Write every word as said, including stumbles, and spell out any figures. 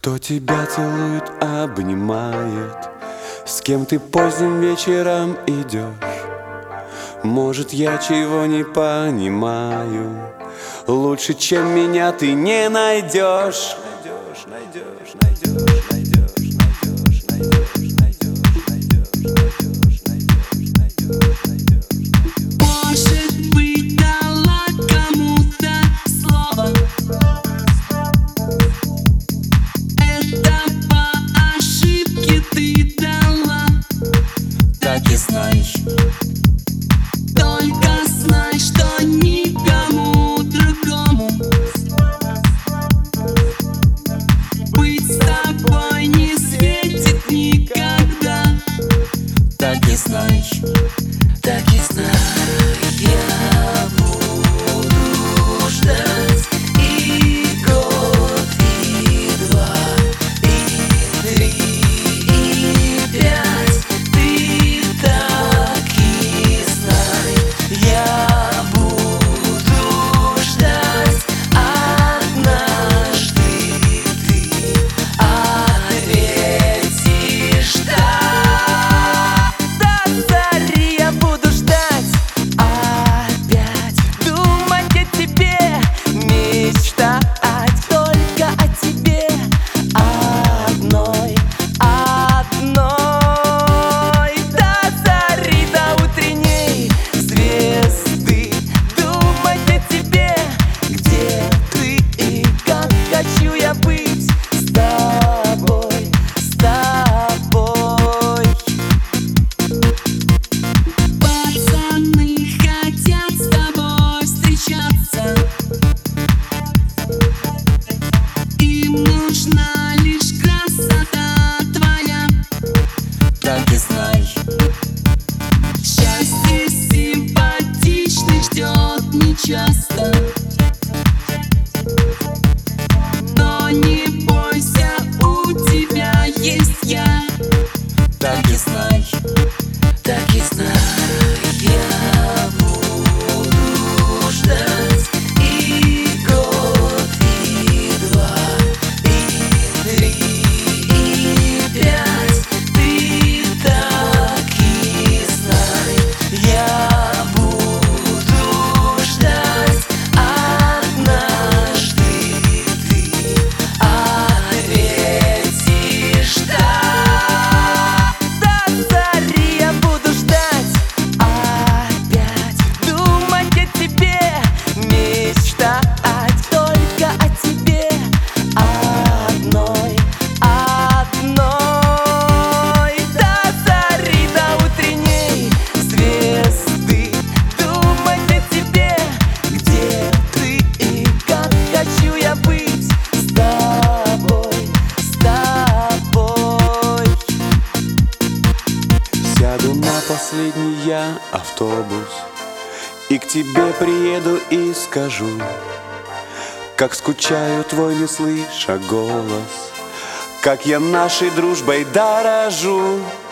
Кто тебя целует, обнимает, с кем ты поздним вечером идешь. Может, я чего не понимаю, лучше, чем меня, ты не найдешь. Найдешь, найдешь, найдешь, найдешь, найдешь, найдешь, найдешь, найдешь, найдешь, найдешь, найдешь. Может быть, дала кому-то слово. Это по ошибке ты дала. Так и знаешь, Только знай, что никому другому быть с тобой не светит никогда. так и знаешь, Так и знай, я буду ждать и год, и два, и три, и пять. Ты так и знай, я буду ждать. Однажды ты ответишь да. До зари я буду ждать опять, думать о тебе, мечтать только о тебе, одной, одной. До зари, до утренней звезды, думать о тебе, где ты и как хочу я быть с тобой, с тобой. Пацаны хотят с тобой встречаться. Им нужна лишь красота твоя. так и знаешь, Счастье симпатичный ждет нечасто. Но не бойся, у тебя есть я. так и знаешь, Так и знай, я буду ждать и год, и два, и три, и пять. Ты так и знай, я буду ждать. Однажды ты ответишь да. До зари я буду ждать опять, думать о тебе, мечтать только о тебе, одной, одной. До зари, до утренней звезды, думать о тебе, где ты и как хочу я быть с тобой, с тобой. сяду на последний я автобус и к тебе приеду и скажу, как скучаю, твой не слыша голос, как я нашей дружбой дорожу.